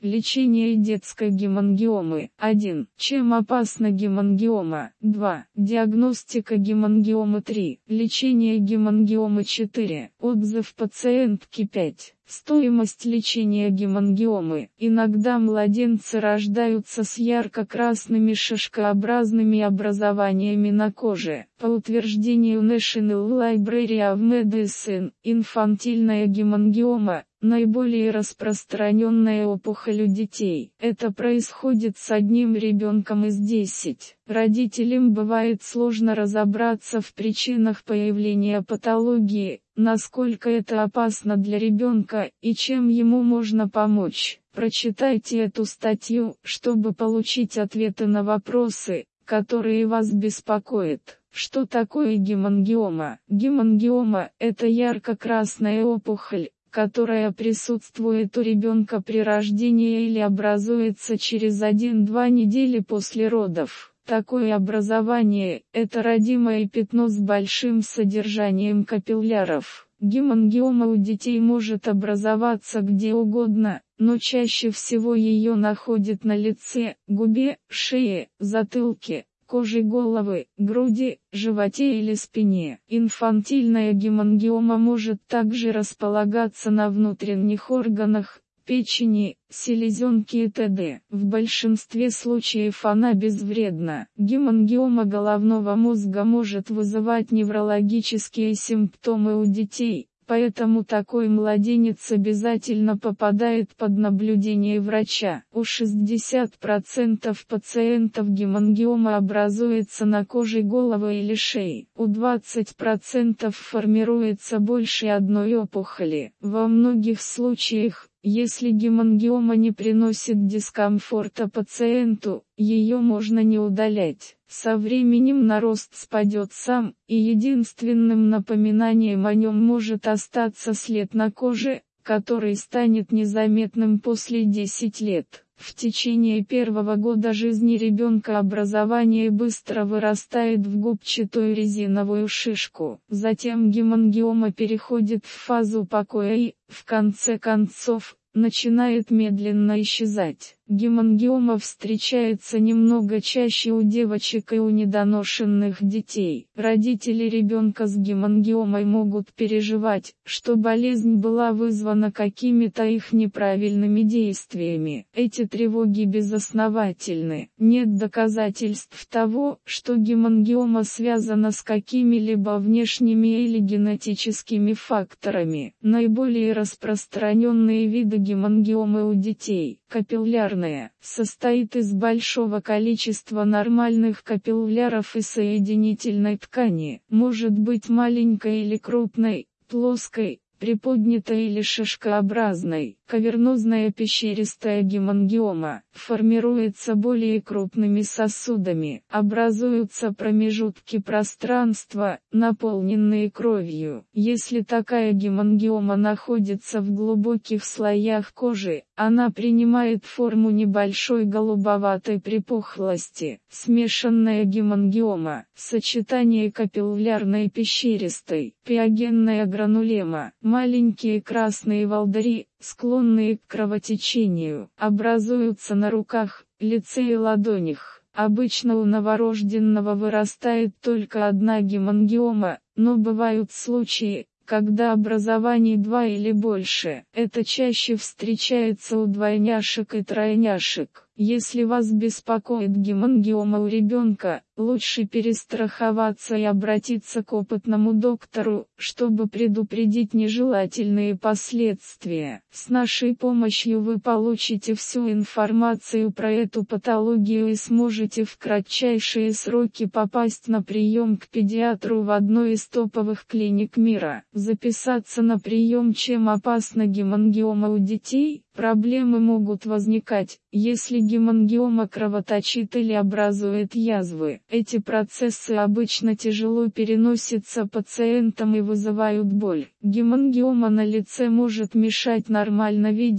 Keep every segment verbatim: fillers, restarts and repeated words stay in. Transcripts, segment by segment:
Лечение детской гемангиомы. один. Чем опасна гемангиома? два. Диагностика гемангиомы. три. Лечение гемангиомы. четыре. Отзыв пациентки. пять. Стоимость лечения гемангиомы. Иногда младенцы рождаются с ярко-красными шишкообразными образованиями на коже. По утверждению National Library of Medicine, инфантильная гемангиома – наиболее распространенная опухоль у детей. Это происходит с одним ребенком из десяти. Родителям бывает сложно разобраться в причинах появления патологии, насколько это опасно для ребенка и чем ему можно помочь. Прочитайте эту статью, чтобы получить ответы на вопросы, которые вас беспокоят. Что такое гемангиома? Гемангиома – это ярко-красная опухоль, которая присутствует у ребенка при рождении или образуется через одну-две недели после родов. Такое образование – это родимое пятно с большим содержанием капилляров. Гемангиома у детей может образоваться где угодно, но чаще всего ее находят на лице, губе, шее, затылке, коже головы, груди, животе или спине. Инфантильная гемангиома может также располагаться на внутренних органах, печени, селезенке и т.д. В большинстве случаев она безвредна. Гемангиома головного мозга может вызывать неврологические симптомы у детей, поэтому такой младенец обязательно попадает под наблюдение врача. У шестидесяти процентов пациентов гемангиома образуется на коже головы или шеи. У двадцати процентов формируется больше одной опухоли. Во многих случаях, если гемангиома не приносит дискомфорта пациенту, ее можно не удалять. Со временем нарост спадет сам, и единственным напоминанием о нем может остаться след на коже, который станет незаметным после десяти лет. В течение первого года жизни ребенка образование быстро вырастает в губчатую резиновую шишку. Затем гемангиома переходит в фазу покоя и, в конце концов, начинает медленно исчезать. Гемангиома встречается немного чаще у девочек и у недоношенных детей. Родители ребенка с гемангиомой могут переживать, что болезнь была вызвана какими-то их неправильными действиями. Эти тревоги безосновательны. Нет доказательств того, что гемангиома связана с какими-либо внешними или генетическими факторами. Наиболее распространенные виды гемангиомы у детей. Капиллярная состоит из большого количества нормальных капилляров и соединительной ткани, может быть маленькой или крупной, плоской, приподнятой или шишкообразной. Кавернозная пещеристая гемангиома формируется более крупными сосудами, образуются промежутки пространства, наполненные кровью. Если такая гемангиома находится в глубоких слоях кожи, она принимает форму небольшой голубоватой припухлости. Смешанная гемангиома – сочетание капиллярной пещеристой, пиогенная гранулема, маленькие красные волдыри, склонные к кровотечению, образуются на руках, лице и ладонях. Обычно у новорожденного вырастает только одна гемангиома, но бывают случаи, когда образований два или больше. Это чаще встречается у двойняшек и тройняшек. Если вас беспокоит гемангиома у ребенка, лучше перестраховаться и обратиться к опытному доктору, чтобы предупредить нежелательные последствия. С нашей помощью вы получите всю информацию про эту патологию и сможете в кратчайшие сроки попасть на прием к педиатру в одной из топовых клиник мира. Записаться на прием. Чем опасна гемангиома у детей? Проблемы могут возникать, если гемангиома кровоточит или образует язвы. Эти процессы обычно тяжело переносятся пациентам и вызывают боль. Гемангиома на лице может мешать нормально видеть,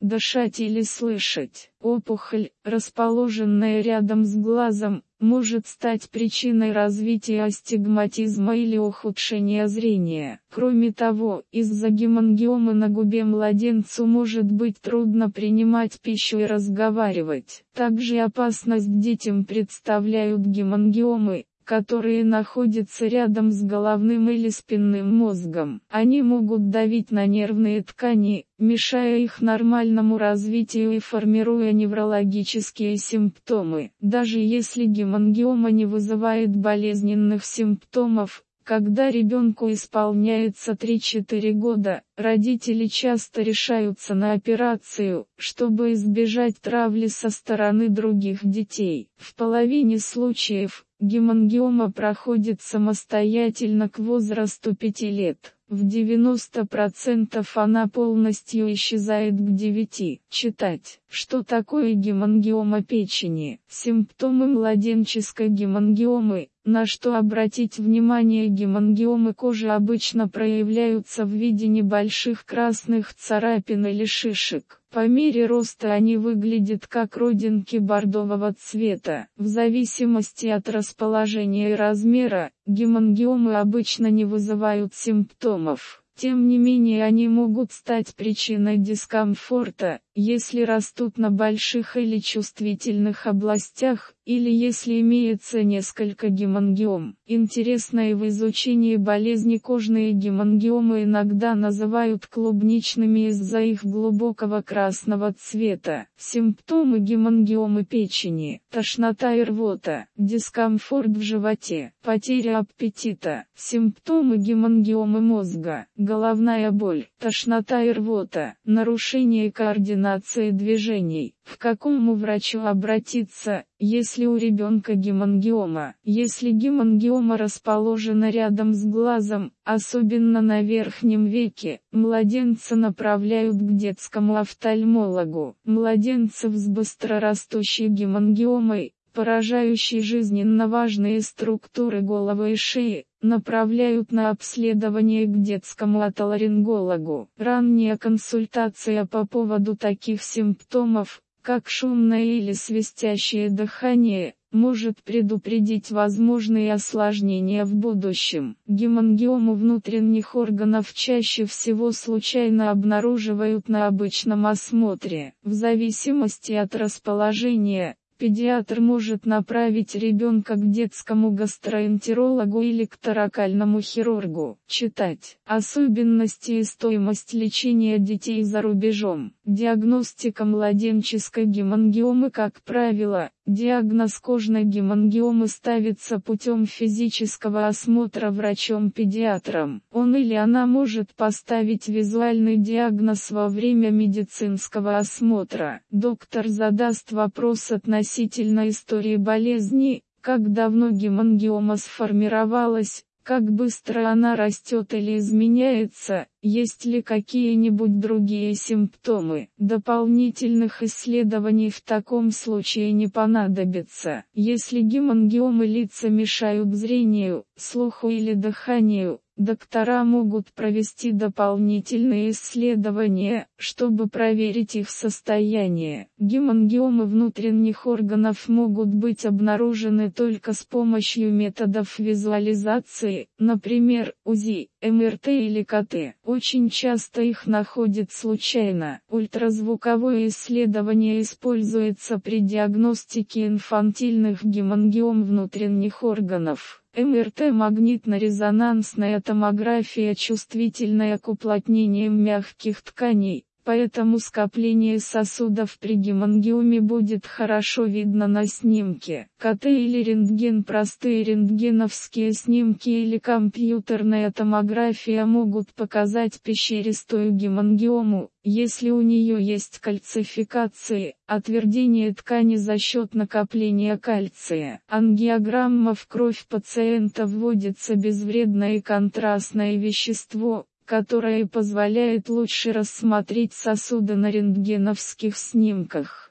дышать или слышать. Опухоль, расположенная рядом с глазом, может стать причиной развития астигматизма или ухудшения зрения. Кроме того, из-за гемангиомы на губе младенцу может быть трудно принимать пищу и разговаривать. Также опасность детям представляют гемангиомы, которые находятся рядом с головным или спинным мозгом. Они могут давить на нервные ткани, мешая их нормальному развитию и формируя неврологические симптомы. Даже если гемангиома не вызывает болезненных симптомов, когда ребенку исполняется три-четыре года, родители часто решаются на операцию, чтобы избежать травли со стороны других детей. В половине случаев, гемангиома проходит самостоятельно к возрасту пяти лет. В девяноста процентах она полностью исчезает к девяти. Читать. Что такое гемангиома печени? Симптомы младенческой гемангиомы, на что обратить внимание. Гемангиомы кожи обычно проявляются в виде небольших красных царапин или шишек. По мере роста они выглядят как родинки бордового цвета. В зависимости от расположения и размера, гемангиомы обычно не вызывают симптомов. Тем не менее они могут стать причиной дискомфорта, если растут на больших или чувствительных областях, или если имеется несколько гемангиом. Интересно, и в изучении болезни кожные гемангиомы иногда называют клубничными из-за их глубокого красного цвета. Симптомы гемангиомы печени: тошнота и рвота, дискомфорт в животе, потеря аппетита. Симптомы гемангиомы мозга: головная боль, тошнота и рвота, нарушение координации движений. К какому врачу обратиться, если у ребенка гемангиома? Если гемангиома расположена рядом с глазом, особенно на верхнем веке, младенца направляют к детскому офтальмологу. Младенцев с быстрорастущей гемангиомой, поражающей жизненно важные структуры головы и шеи, направляют на обследование к детскому отоларингологу. Ранняя консультация по поводу таких симптомов, как шумное или свистящее дыхание, может предупредить возможные осложнения в будущем. Гемангиому внутренних органов чаще всего случайно обнаруживают на обычном осмотре. В зависимости от расположения, педиатр может направить ребенка к детскому гастроэнтерологу или к торакальному хирургу. Читать. Особенности и стоимость лечения детей за рубежом. Диагностика младенческой гемангиомы. Как правило, диагноз кожной гемангиомы ставится путем физического осмотра врачом-педиатром. Он или она может поставить визуальный диагноз во время медицинского осмотра. Доктор задаст вопрос относительно истории болезни: как давно гемангиома сформировалась, как быстро она растет или изменяется, есть ли какие-нибудь другие симптомы. Дополнительных исследований в таком случае не понадобится. Если гемангиомы лица мешают зрению, слуху или дыханию, доктора могут провести дополнительные исследования, чтобы проверить их состояние. Гемангиомы внутренних органов могут быть обнаружены только с помощью методов визуализации, например, УЗИ, эм эр тэ или ка тэ. Очень часто их находят случайно. Ультразвуковое исследование используется при диагностике инфантильных гемангиом внутренних органов. эм эр тэ, магнитно-резонансная томография, чувствительная к уплотнениям мягких тканей, поэтому скопление сосудов при гемангиоме будет хорошо видно на снимке. ка тэ или рентген. Простые рентгеновские снимки или компьютерная томография могут показать пещеристую гемангиому, если у нее есть кальцификации, отвердение ткани за счет накопления кальция. Ангиограмма. В кровь пациента вводится безвредное и контрастное вещество, которое позволяет лучше рассмотреть сосуды на рентгеновских снимках.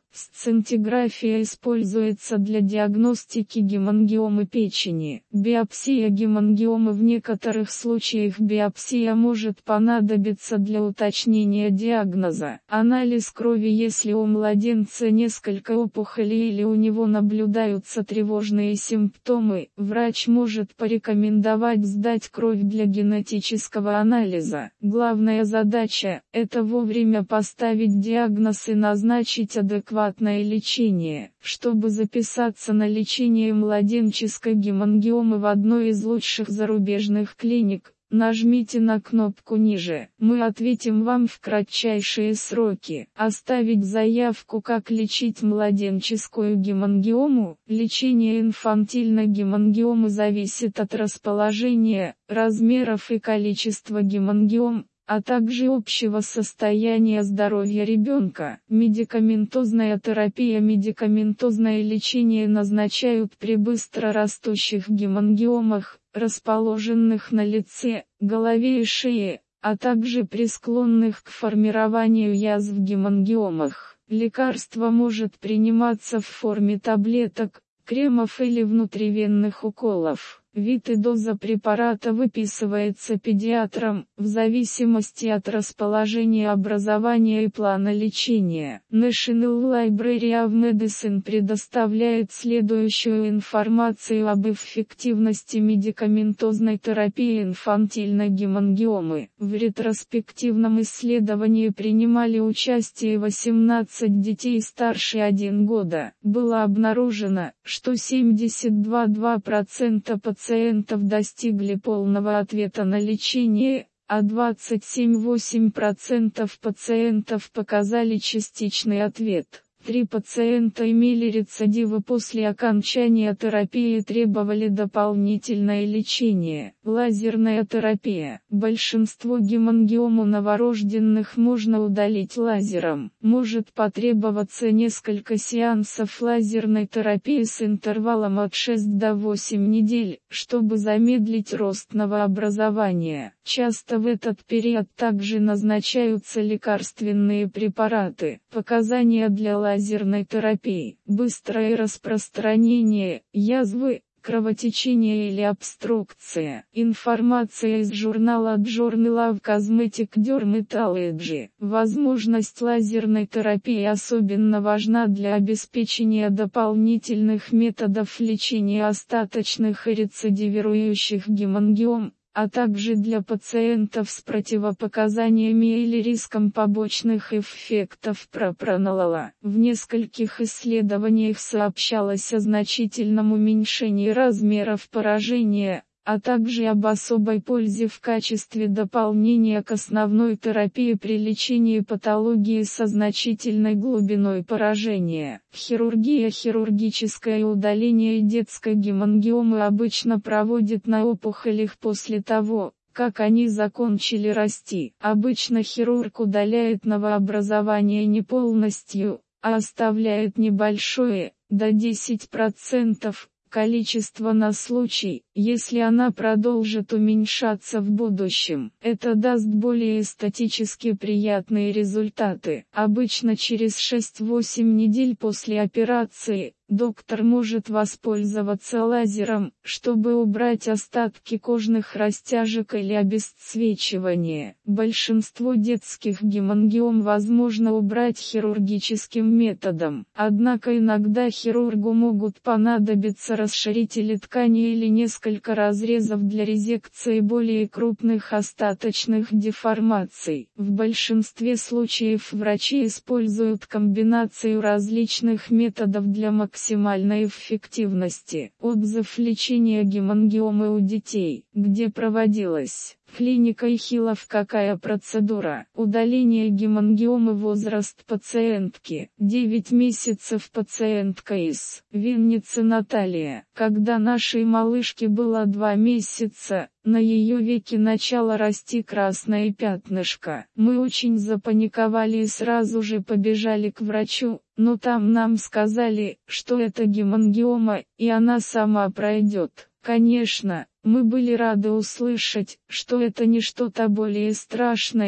Сцинтиграфия используется для диагностики гемангиомы печени. Биопсия гемангиомы. В некоторых случаях биопсия может понадобиться для уточнения диагноза. Анализ крови. Если у младенца несколько опухолей или у него наблюдаются тревожные симптомы, врач может порекомендовать сдать кровь для генетического анализа. Главная задача – это вовремя поставить диагноз и назначить адекватное лечение. Чтобы записаться на лечение младенческой гемангиомы в одной из лучших зарубежных клиник, нажмите на кнопку ниже. Мы ответим вам в кратчайшие сроки. Оставить заявку, как лечить младенческую гемангиому. Лечение инфантильной гемангиомы зависит от расположения, размеров и количества гемангиом, а также общего состояния здоровья ребенка. Медикаментозная терапия. Медикаментозное лечение назначают при быстро растущих гемангиомах, расположенных на лице, голове и шее, а также при склонных к формированию язв гемангиомах. Лекарство может приниматься в форме таблеток, кремов или внутривенных уколов. Вид и доза препарата выписывается педиатром, в зависимости от расположения образования и плана лечения. National Library of Medicine предоставляет следующую информацию об эффективности медикаментозной терапии инфантильной гемангиомы. В ретроспективном исследовании принимали участие восемнадцать детей старше одного года. Было обнаружено, что семьдесят два целых два десятых процента пациентов Пациентов достигли полного ответа на лечение, а двадцать семь целых восемь десятых процента пациентов показали частичный ответ. Три пациента имели рецидивы после окончания терапии и требовали дополнительное лечение. Лазерная терапия. Большинство гемангиом у новорожденных можно удалить лазером. Может потребоваться несколько сеансов лазерной терапии с интервалом от шести до восьми недель, чтобы замедлить рост новообразования. Часто в этот период также назначаются лекарственные препараты. Показания для лазерной терапии: быстрое распространение, язвы, кровотечение или обструкция. Информация из журнала Journal of Cosmetic Dermatology. Возможность лазерной терапии особенно важна для обеспечения дополнительных методов лечения остаточных и рецидивирующих гемангиом, а также для пациентов с противопоказаниями или риском побочных эффектов пропранолола. В нескольких исследованиях сообщалось о значительном уменьшении размеров поражения, а также об особой пользе в качестве дополнения к основной терапии при лечении патологии со значительной глубиной поражения. Хирургия. Хирургическое удаление детской гемангиомы обычно проводят на опухолях после того, как они закончили расти. Обычно хирург удаляет новообразование не полностью, а оставляет небольшое, до десяти процентов, количество на случай, если она продолжит уменьшаться в будущем. Это даст более эстетически приятные результаты. Обычно через шесть-восемь недель после операции, доктор может воспользоваться лазером, чтобы убрать остатки кожных растяжек или обесцвечивание. Большинство детских гемангиом возможно убрать хирургическим методом. Однако иногда хирургу могут понадобиться расширители ткани или несколько разрезов для резекции более крупных остаточных деформаций. В большинстве случаев врачи используют комбинацию различных методов для максимизации максимальной эффективности. Отзыв лечения гемангиомы у детей, где проводилась. Клиника Ихилов. Какая процедура? Удаление гемангиомы. Возраст пациентки: девять месяцев. Пациентка из Винницы Наталья. Когда нашей малышке было два месяца, на ее веке начало расти красное пятнышко. Мы очень запаниковали и сразу же побежали к врачу, но там нам сказали, что это гемангиома, и она сама пройдет. Конечно, мы были рады услышать, что это не что-то более страшное,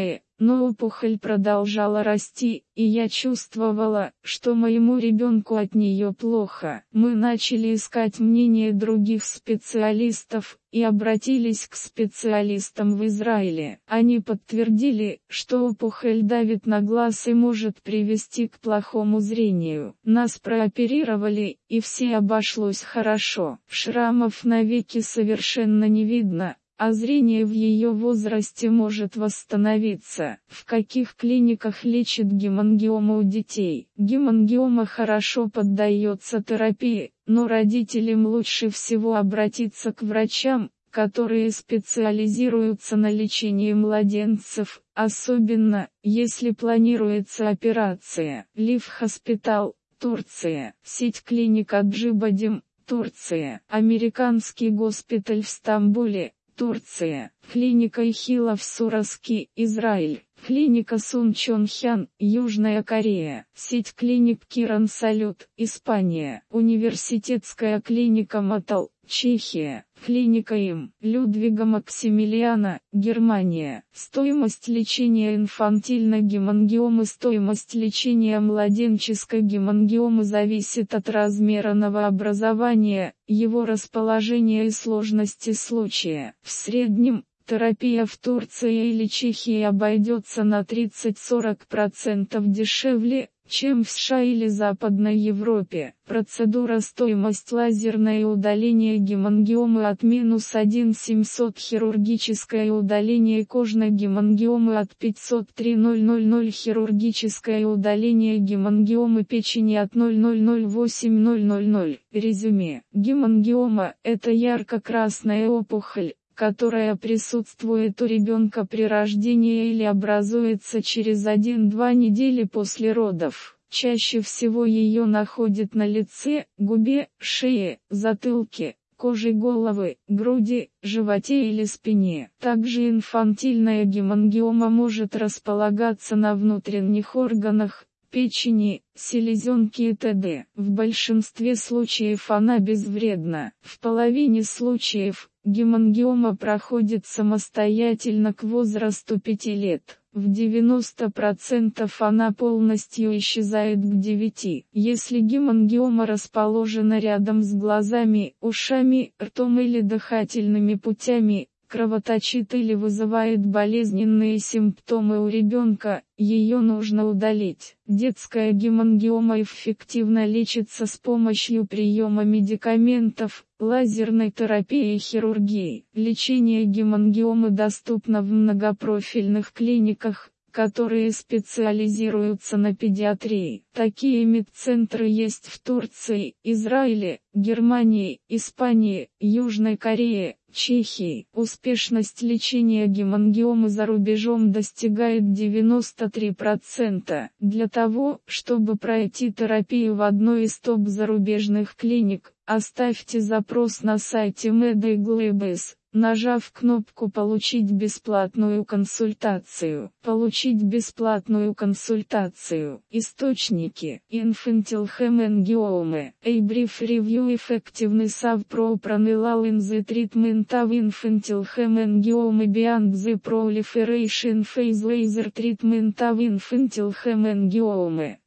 но опухоль продолжала расти, и я чувствовала, что моему ребенку от нее плохо. Мы начали искать мнение других специалистов, и обратились к специалистам в Израиле. Они подтвердили, что опухоль давит на глаз и может привести к плохому зрению. Нас прооперировали, и все обошлось хорошо. Шрамов на веке совершенно не видно, а зрение в ее возрасте может восстановиться. В каких клиниках лечат гемангиому у детей? Гемангиома хорошо поддается терапии, но родителям лучше всего обратиться к врачам, которые специализируются на лечении младенцев, особенно, если планируется операция. Лив Хоспитал, Турция. Сеть клиник Аджибадем, Турция. Американский госпиталь в Стамбуле, Турция. Клиника Ихила в Сураске, Израиль. Клиника Сунчонхян, Южная Корея. Сеть клиник Киран Салют, Испания. Университетская клиника Матал, Чехия. Клиника им. Людвига Максимилиана, Германия. Стоимость лечения инфантильной гемангиомы. Стоимость лечения младенческой гемангиомы зависит от размера новообразования, его расположения и сложности случая. В среднем, терапия в Турции или Чехии обойдется на тридцать-сорок процентов дешевле, чем в США или Западной Европе. Процедура стоимость лазерное удаление гемангиомы от минус один семьсот хирургическое удаление кожной гемангиомы от пятьсот три тысячи хирургическое удаление гемангиомы печени от ноль тысяч восемь тысяч. Резюме. Гемангиома – это ярко-красная опухоль, которая присутствует у ребенка при рождении или образуется через одну-две недели после родов. Чаще всего ее находят на лице, губе, шее, затылке, коже головы, груди, животе или спине. Также инфантильная гемангиома может располагаться на внутренних органах, печени, селезенки и т.д. В большинстве случаев она безвредна. В половине случаев, гемангиома проходит самостоятельно к возрасту пяти лет. В девяноста процентах она полностью исчезает к девяти. Если гемангиома расположена рядом с глазами, ушами, ртом или дыхательными путями, кровоточит или вызывает болезненные симптомы у ребенка, ее нужно удалить. Детская гемангиома эффективно лечится с помощью приема медикаментов, лазерной терапии и хирургии. Лечение гемангиомы доступно в многопрофильных клиниках, которые специализируются на педиатрии. Такие медцентры есть в Турции, Израиле, Германии, Испании, Южной Корее, Чехии. Успешность лечения гемангиомы за рубежом достигает девяноста трёх процентов. Для того, чтобы пройти терапию в одной из топ зарубежных клиник, оставьте запрос на сайте Медиглобис, нажав кнопку «Получить бесплатную консультацию». Получить бесплатную консультацию. Источники. Infantile Hemangioma. A brief review effectiveness of propranolol in the treatment of infantile hemangioma beyond the proliferation phase. Laser treatment of infantile hemangioma.